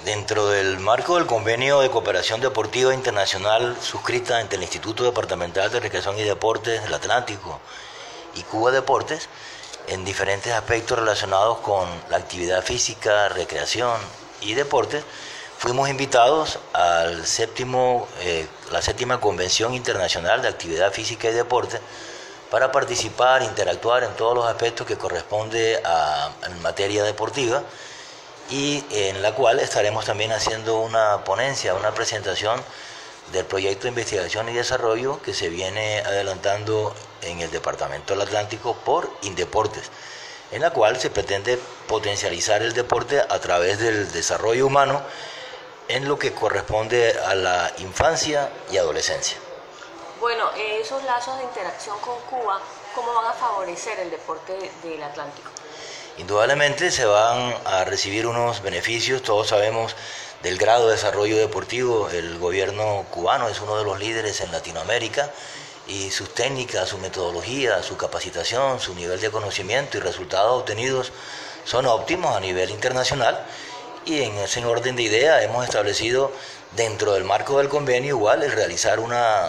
Dentro del marco del convenio de cooperación deportiva internacional suscrita entre el Instituto Departamental de Recreación y Deportes del Atlántico y Cuba Deportes, en diferentes aspectos relacionados con la actividad física, recreación y deportes, fuimos invitados a la séptima Convención Internacional de Actividad Física y Deporte para participar, interactuar en todos los aspectos que corresponde en materia deportiva, y en la cual estaremos también haciendo una ponencia, una presentación del proyecto de investigación y desarrollo que se viene adelantando en el Departamento del Atlántico por Indeportes, en la cual se pretende potencializar el deporte a través del desarrollo humano en lo que corresponde a la infancia y adolescencia. Bueno, esos lazos de interacción con Cuba, ¿cómo van a favorecer el deporte del Atlántico? Indudablemente se van a recibir unos beneficios. Todos sabemos del grado de desarrollo deportivo. El gobierno cubano es uno de los líderes en Latinoamérica, y sus técnicas, su metodología, su capacitación, su nivel de conocimiento y resultados obtenidos son óptimos a nivel internacional, y en ese orden de ideas hemos establecido dentro del marco del convenio igual el realizar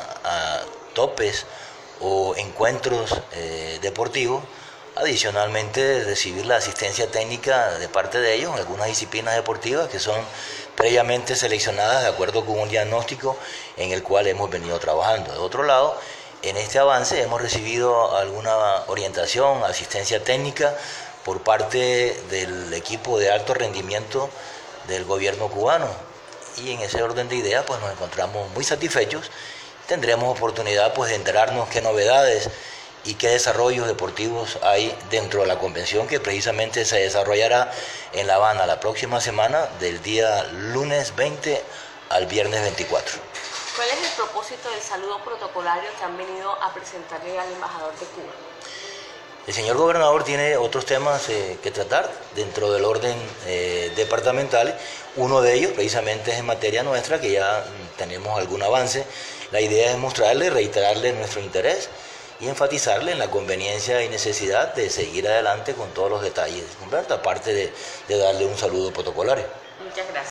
topes o encuentros deportivos. Adicionalmente, recibir la asistencia técnica de parte de ellos en algunas disciplinas deportivas que son previamente seleccionadas de acuerdo con un diagnóstico en el cual hemos venido trabajando. De otro lado, en este avance hemos recibido alguna orientación, asistencia técnica por parte del equipo de alto rendimiento del gobierno cubano, y en ese orden de ideas pues nos encontramos muy satisfechos. Tendremos oportunidad pues de enterarnos qué novedades y qué desarrollos deportivos hay dentro de la convención, que precisamente se desarrollará en La Habana la próxima semana, del día lunes 20 al viernes 24. ¿Cuál es el propósito del saludo protocolario que han venido a presentarle al embajador de Cuba? El señor gobernador tiene otros temas que tratar dentro del orden departamental. Uno de ellos precisamente es en materia nuestra, que ya tenemos algún avance. La idea es mostrarle, reiterarle nuestro interés y enfatizarle en la conveniencia y necesidad de seguir adelante con todos los detalles, Humberto, aparte de darle un saludo protocolario. Muchas gracias.